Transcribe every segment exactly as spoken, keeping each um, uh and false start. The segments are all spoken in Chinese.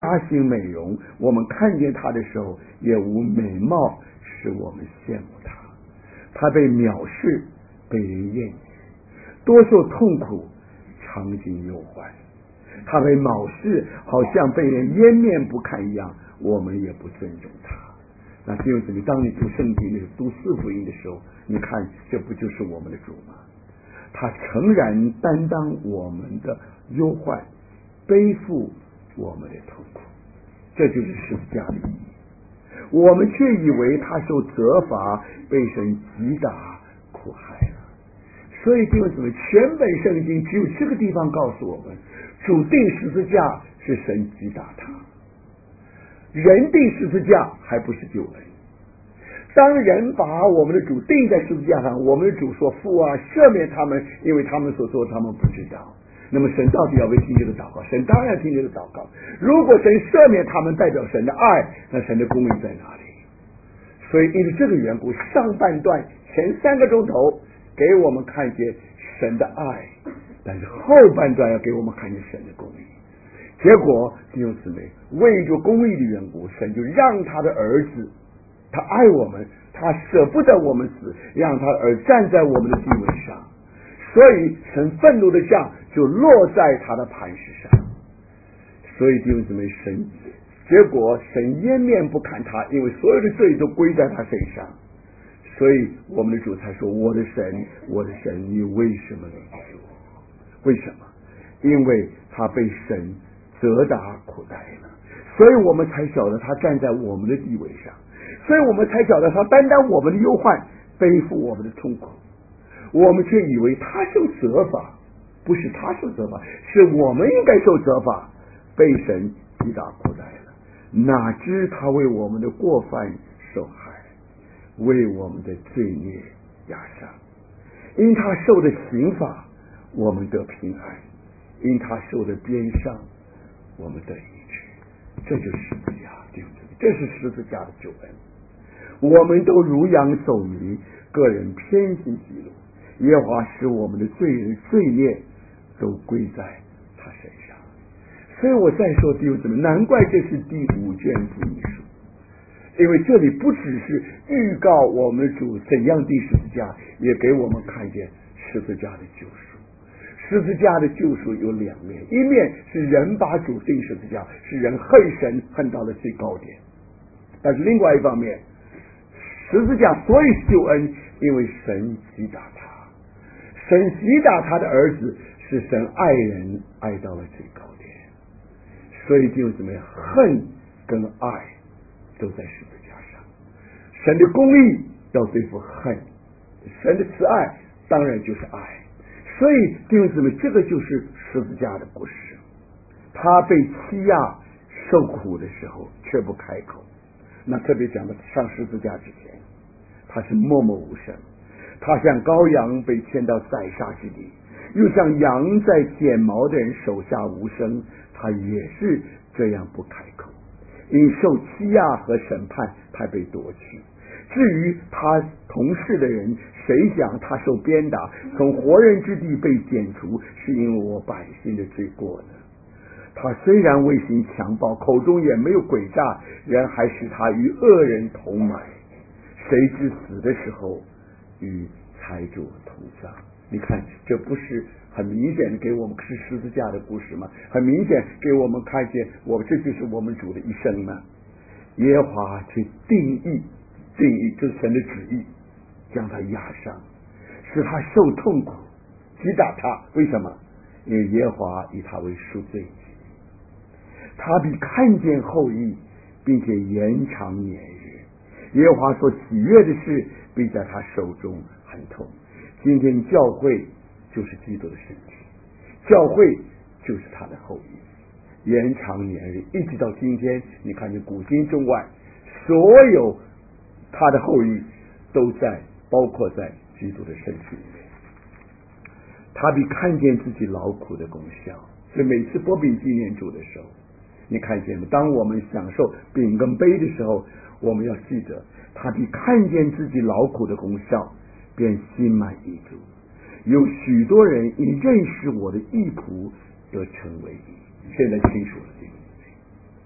他行美容，我们看见他的时候也无美貌使我们羡慕他。他被藐视，被人厌弃，多受痛苦，常经忧患。他被藐视，好像被人湮灭不堪一样，我们也不尊重他。那弟兄姊妹，当你读圣经的读四福音的时候，你看这不就是我们的主吗？他诚然担当我们的忧患，背负我们的痛苦，这就是十字架的意义。我们却以为他受责罚，被神击打苦害了。所以弟兄姊妹，全本圣经只有这个地方告诉我们，主定十字架是神击打他，人定十字架还不是救恩。当人把我们的主钉在十字架上，我们的主说父啊，赦免他们，因为他们所做的他们不知道。那么神到底要不要听这个祷告？神当然听这个祷告。如果神赦免他们，代表神的爱，那神的公义在哪里？所以因为这个缘故，上半段前三个钟头给我们看见神的爱，但是后半段要给我们看见神的公义。结果弟兄姊妹，为着公义的缘故，神就让他的儿子，他爱我们，他舍不得我们死，让他而站在我们的地位上。所以神愤怒的像就落在他的磐石上。所以弟兄姊妹，神结果神湮灭不看他，因为所有的罪都归在他身上。所以我们的主才说，我的神，我的神，你为什么离弃我？为什么？因为他被神责打苦待了，所以我们才晓得他站在我们的地位上，所以我们才晓得他担当我们的忧患，背负我们的痛苦。我们却以为他受责罚，不是他受责罚，是我们应该受责罚，被神击打苦待了。哪知他为我们的过犯受害，为我们的罪孽压伤。因他受的刑罚，我们得平安；因他受的鞭伤，我们得医治。这就是十字架，对不对？这是十字架的救恩。我们都如羊走迷，个人偏行己路，耶和华使我们的罪人罪孽都归在他身上。所以我再说弟兄姊妹，难怪这是第五卷福音书，因为这里不只是预告我们的主怎样钉十字架，也给我们看见十字架的救赎。十字架的救赎有两面，一面是人把主钉十字架，是人恨神恨到了最高点，但是另外一方面，十字架所以救恩，因为神击打他，神击打他的儿子，是神爱人爱到了最高点。所以弟兄姊妹，恨跟爱都在十字架上。神的公义要对付恨，神的慈爱当然就是爱。所以弟兄姊妹，这个就是十字架的故事。他被欺压受苦的时候却不开口，那特别讲到上十字架之前，他是默默无声。他像羔羊被牵到宰杀之地，又像羊在剪毛的人手下无声，他也是这样不开口。因受欺压和审判，他被夺去。至于他同事的人，谁想他受鞭打，从活人之地被剪除，是因为我百姓的罪过呢？他虽然未行强暴，口中也没有诡诈，人还使他与恶人同埋。谁知死的时候与财主同葬。你看，这不是很明显的给我们是十字架的故事吗？很明显给我们看见，我这就是我们主的一生吗？耶和华去定义，定义这是神的旨意，将他压伤，使他受痛苦，击打他。为什么？因为耶和华以他为赎罪祭，他必看见后裔，并且延长年日。耶和华所喜悦的事，必在他手中很痛。今天教会就是基督的身体，教会就是他的后裔，延长年日，一直到今天，你看见古今中外，所有他的后裔都在包括在基督的身体里面。他必看见自己劳苦的功效。所以每次擘饼纪念主的时候，你看见吗？当我们享受饼跟杯的时候，我们要记得他必看见自己劳苦的功效，便心满意足。有许多人因认识我的义仆而成为义。现在清楚了，对不对？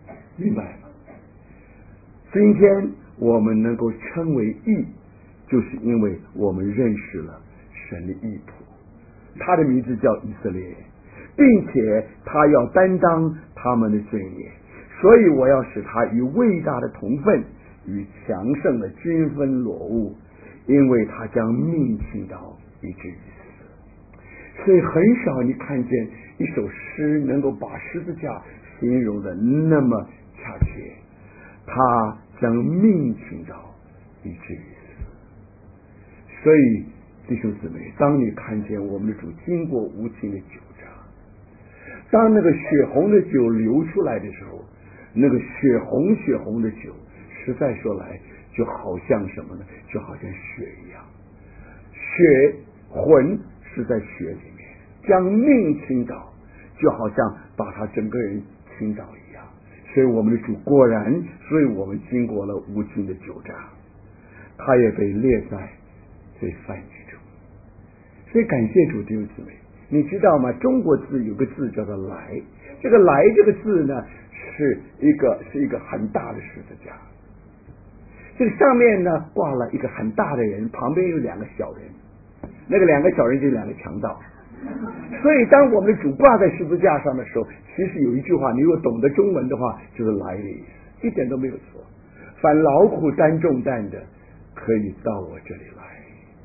明白吗？今天我们能够称为义，就是因为我们认识了神的义仆，他的名字叫以色列，并且他要担当他们的罪孽，所以我要使他与伟大的同分，与强盛的均分裸物，因为他将命倾倒以至于死。所以很少你看见一首诗能够把十字架形容的那么恰切，他将命倾倒以至于死。所以弟兄姊妹，当你看见我们的主经过无情的酒榨，当那个血红的酒流出来的时候，那个血红血红的酒实在说来就好像什么呢？就好像血一样，血魂是在血里面，将命倾倒，就好像把他整个人倾倒一样。所以我们的主果然，所以我们经过了无情的酒榨，他也被列在罪犯之中。所以感谢主弟兄姊妹，你知道吗？中国字有个字叫做来，这个来这个字呢，是一个是一个很大的十字架，这个上面呢挂了一个很大的人，旁边有两个小人，那个两个小人就是两个强盗。所以当我们的主挂在十字架上的时候，其实有一句话，你如果懂得中文的话，就是来的意思，一点都没有错。凡劳苦担重担的，可以到我这里来。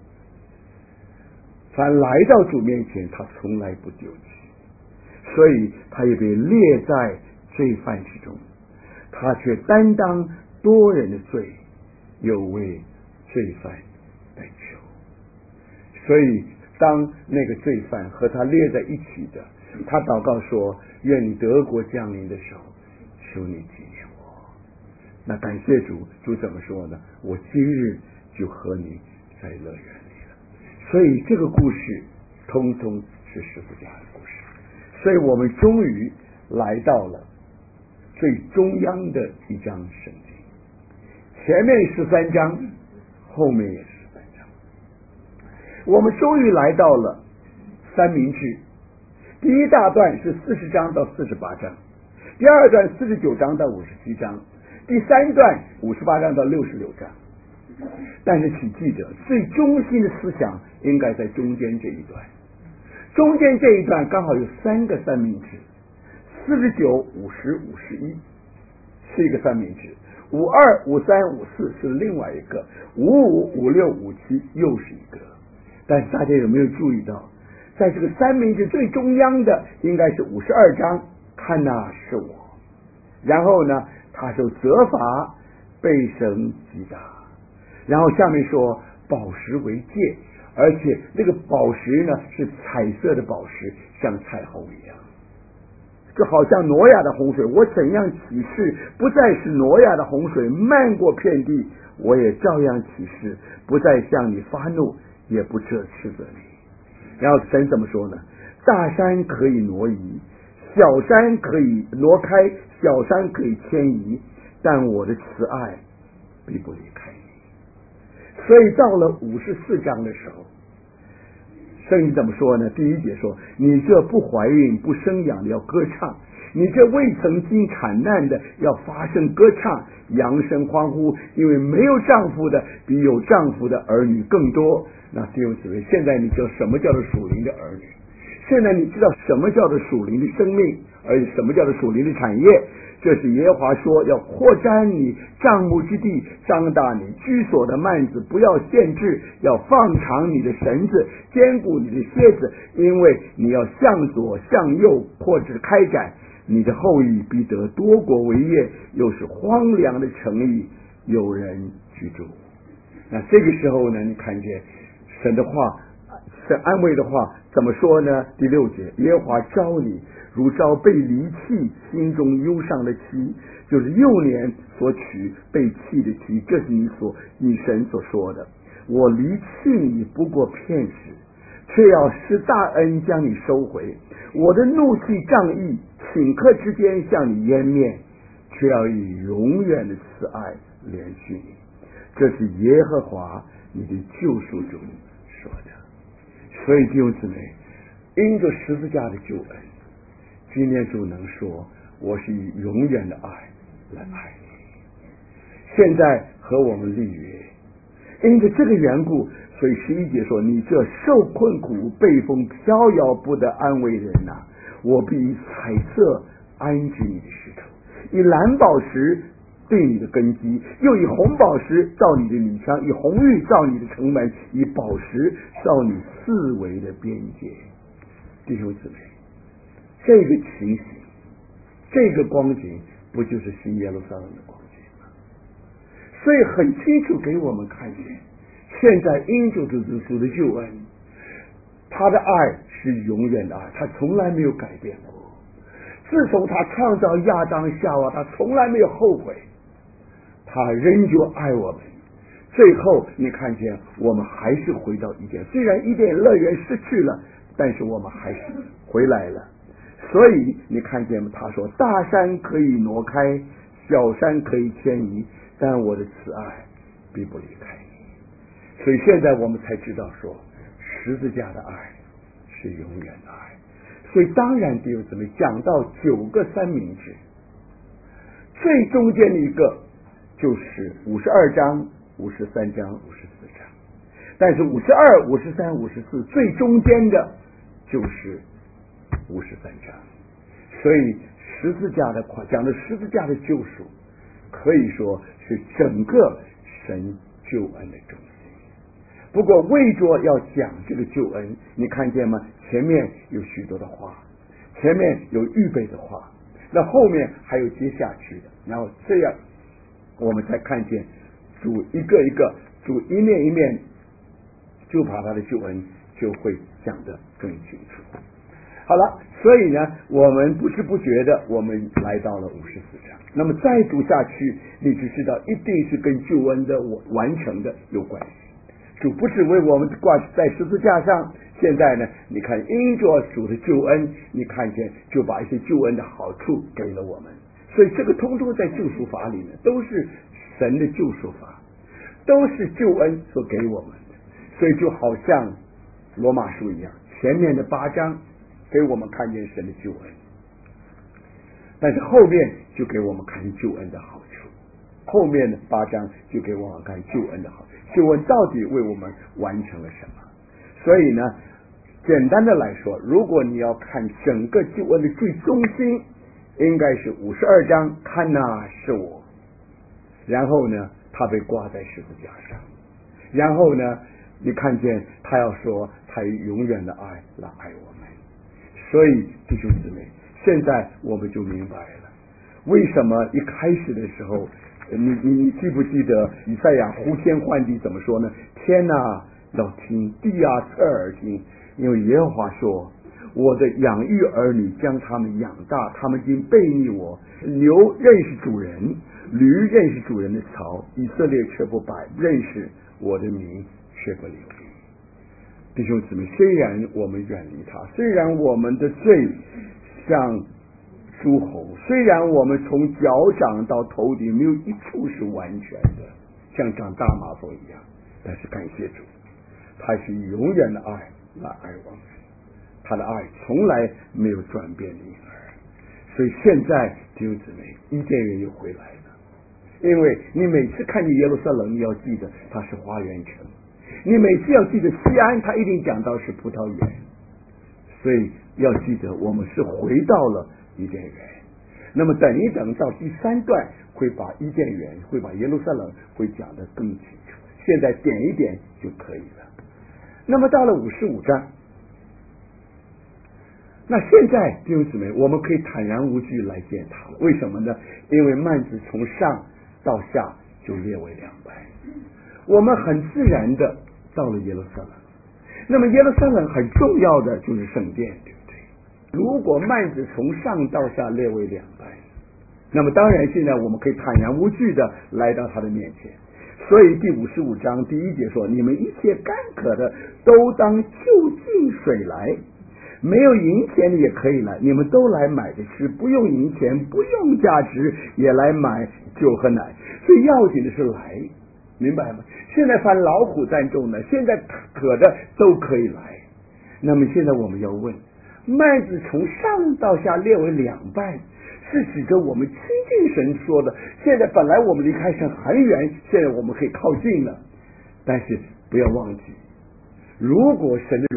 凡来到主面前，他从来不丢弃，所以他也被列在罪犯之中，他却担当多人的罪，又为罪犯代求。所以当那个罪犯和他列在一起的，他祷告说：愿你德国降临的时候，求你纪念我。那感谢主，主怎么说呢？我今日就和你在乐园里了。所以这个故事通通是十字架的故事。所以我们终于来到了最中央的一章圣经，前面十三章，后面也是十三章。我们终于来到了三明治。第一大段是四十章到四十八章，第二段四十九章到五十七章，第三段五十八章到六十六章。但是请记得，最中心的思想应该在中间这一段。中间这一段刚好有三个三明治，四十九、五十、五十一是一个三明治，五二、五三、五四是另外一个，五五、五六、五七又是一个。但是大家有没有注意到，在这个三明治最中央的应该是五十二章，看哪是我。然后呢，他受责罚，被神击打。然后下面说宝石为戒，而且那个宝石呢是彩色的宝石，像彩虹一样，就好像挪亚的洪水。我怎样起誓，不再是挪亚的洪水漫过遍地，我也照样起誓，不再向你发怒，也不撤斥责你。然后神怎么说呢？大山可以挪移，小山可以挪开，小山可以迁移，但我的慈爱必不离开你。所以到了五十四章的时候，圣经怎么说呢？第一节说：你这不怀孕不生养的要歌唱，你这未曾经产难的要发声歌唱，扬声欢呼，因为没有丈夫的比有丈夫的儿女更多。那弟兄姊妹，现在你知道什么叫做属灵的儿女，现在你知道什么叫做属灵的生命，而且什么叫做属灵的产业。这是耶和华说，要扩展你帐幕之地，张大你居所的幔子，不要限制，要放长你的绳子，坚固你的蝎子，因为你要向左向右扩展开展，你的后裔必得多国为业，又是荒凉的城邑有人居住。那这个时候呢，你看见神的话，神安慰的话怎么说呢？第六节，耶和华召你如召被离弃心中忧伤的妻，就是幼年所娶被弃的妻，这是你所你神所说的。我离弃你不过片时，却要施大恩将你收回。我的怒气仗义，顷刻之间向你湮灭，却要以永远的慈爱连续你。这是耶和华你的救赎主说的。所以弟兄姊妹，因着十字架的救恩，今天主能说，我是以永远的爱来爱你。现在和我们立约，因着这个缘故，所以十一节说：你这受困苦、被风飘摇不得安慰人呐、啊，我必以彩色安置你的石头，以蓝宝石对你的根基，又以红宝石造你的女墙，以红玉造你的城门，以宝石造你四围的边界。弟兄姊妹，这个情形，这个光景，不就是新耶路撒冷的光景吗？所以很清楚给我们看见，现在因着主耶稣的救恩，他的爱是永远的爱，他从来没有改变过。自从他创造亚当夏娃，他从来没有后悔，他仍旧爱我们。最后你看见我们还是回到伊甸，虽然伊甸乐园失去了，但是我们还是回来了。所以你看见吗？他说大山可以挪开，小山可以迁移，但我的慈爱必不离开你。所以现在我们才知道说，十字架的爱是永远的爱。所以当然弟兄姊妹，讲到九个三明治，最中间的一个就是五十二章、五十三章、五十四章，但是五十二、五十三、五十四最中间的就是五十三章。所以十字架的讲的十字架的救赎，可以说是整个神救恩的中心。不过为着要讲这个救恩，你看见吗？前面有许多的话，前面有预备的话，那后面还有接下去的，然后这样我们才看见主一个一个，主一面一面就把他的救恩就会讲得更清楚。好了，所以呢，我们不知不觉的我们来到了五十四章。那么再读下去，你只知道一定是跟救恩的完成的有关系。主不是为我们挂在十字架上，现在呢，你看因着主的救恩，你看见就把一些救恩的好处给了我们。所以这个通通在救赎法里面都是神的救赎法，都是救恩所给我们的。所以就好像罗马书一样，前面的八章给我们看见神的救恩，但是后面就给我们看救恩的好处，后面的八章就给我们看救恩的好处，救恩到底为我们完成了什么。所以呢，简单的来说，如果你要看整个救恩的最中心，应该是五十二章，看哪是我，然后呢他被挂在十字架上，然后呢你看见他要说他以永远的爱来爱我们。所以弟兄姊妹，现在我们就明白了为什么一开始的时候，你你你记不记得以赛亚呼天唤地怎么说呢？天啊要听，地啊侧耳听，因为耶和华说，我的养育儿女将他们养大，他们竟背逆我。牛认识主人，驴认识主人的槽，以色列却不摆，认识我的名却不留意。弟兄姊妹，虽然我们远离他，虽然我们的罪像诸侯，虽然我们从脚掌到头顶没有一处是完全的，像长大麻风一样，但是感谢主，他是以永远的爱来爱我们，他的爱从来没有转变的影儿。所以现在弟兄姊妹，伊甸园又回来了，因为你每次看见耶路撒冷，你要记得它是花园城，你每次要记得西安，他一定讲到是葡萄园，所以要记得我们是回到了伊甸园。那么等一等到第三段会把伊甸园，会把耶路撒冷会讲得更清楚，现在点一点就可以了。那么到了五十五章，那现在弟兄姊妹，我们可以坦然无惧来见他了。为什么呢？因为幔子从上到下就列为两半，我们很自然的到了耶路撒冷。那么耶路撒冷很重要的就是圣殿，对不对？如果幔子从上到下列为两半，那么当然现在我们可以坦然无惧的来到他的面前。所以第五十五章第一节说，你们一切干渴的都当就近水来，没有银钱的也可以来，你们都来买着吃，不用银钱，不用价值也来买酒和奶。最要紧的是来，明白吗？现在凡劳苦担重的，现在渴的都可以来。那么现在我们要问，麦子从上到下列为两半， 是指着我们亲近神说的。现在本来我们离开神很远，现在我们可以靠近了，但是不要忘记，如果神的